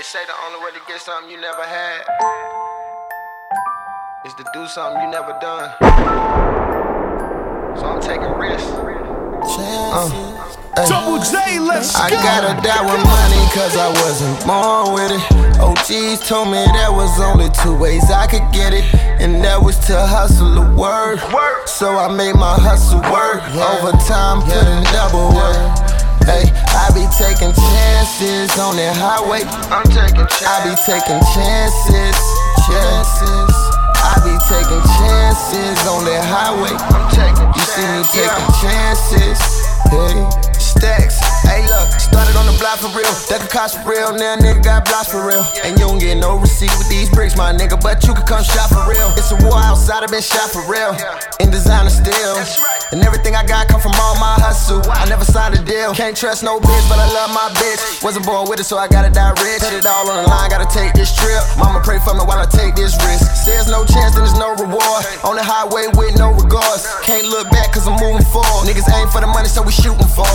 say the only way to get something you never had is to do something you never done. So I'm taking risks. Double J, let's go. I gotta die with money cause I wasn't born with it. OGs told me there was only two ways I could get it, and that was to hustle or work. So I made my hustle work. Overtime, put in double work. Hey, I be taking chances on that highway. I'm taking chances. I be taking chances. I be taking chances on that highway. I'm taking chances. You see me taking chances. Hey, Stacks. hey, look, started on the block for real. That could cost for real. Now nigga got blocks for real. And you don't get no receipt with these bricks, my nigga, but you can come shop for real. It's a war outside, I been shot for real. In designer still. That's right. And everything I got come from all my hustle. I never signed a deal. Can't trust no bitch, but I love my bitch. Wasn't born with it, so I gotta die rich. Put it all on the line, gotta take this trip. Mama pray for me while I take this risk. Says no chance, then there's no reward. On the highway with no regards. Can't look back cause I'm moving forward. Niggas aim for the money, so we shooting for.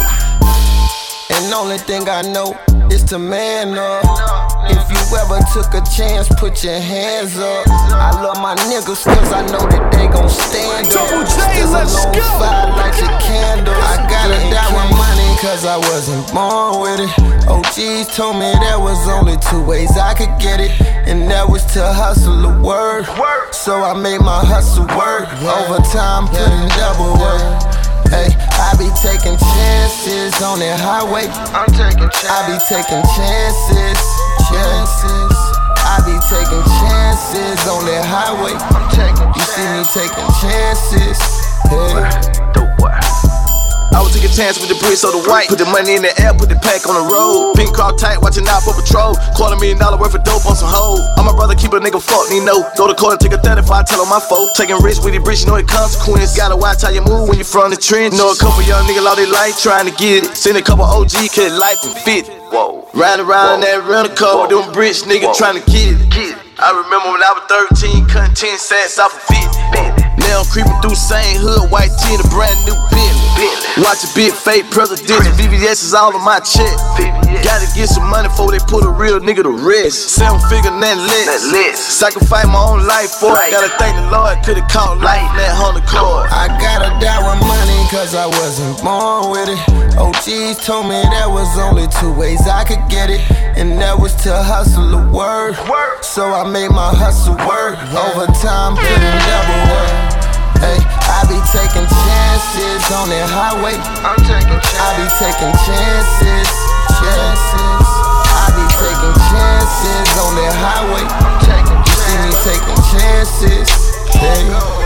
And the only thing I know is to man up. If you ever took a chance, put your hands up. I love my niggas cause I know that they gon' stand up. Double J, let's Still alone, go. fire like a candle. I gotta die with money cause I wasn't born with it. OGs told me there was only two ways I could get it, and that was to hustle or work. So I made my hustle work. Overtime, put in double work. Hey, I be taking chances on that highway. I'm taking chances. I be taking chances. I be taking chances on that highway. I'm taking You see me chances. taking chances. Hey. I would take a chance with the bricks or the white. Put the money in the air, put the pack on the road. Pink car tight, watching out for patrol. $250,000 worth of dope on some hoes. I'm a brother, keep a nigga fuck, need no. Go to court and take a 35, tell on my folk. Taking risks with the bricks, you know the consequence. Gotta watch how you move when you from the trench. Know a couple young niggas lost their life trying to get it. Seen a couple OG cut life and fit. Whoa. Riding around in that rental car with them bricks, nigga trying to get it. I remember when I was 13, cutting 10 sats off of 50. Now I'm creeping through same hood, white tee and a brand new Bentley. Watch a big fake presidential, VVS is all on my check. Gotta get some money before they put a real nigga to rest. 7-figure, nothing less. Sacrifice my own life for it. Gotta thank the Lord, could've caught life in that Honda car. I gotta die with money cause I wasn't born with it. OGs told me there was only two ways I could get it, and that was to hustle or work. So I made my hustle work. Overtime, put in double work. Hey, I be taking chances on that highway. I'm taking chances. I be taking chances. I be taking chances on that highway. I'm taking You see me chances. taking chances. Hey.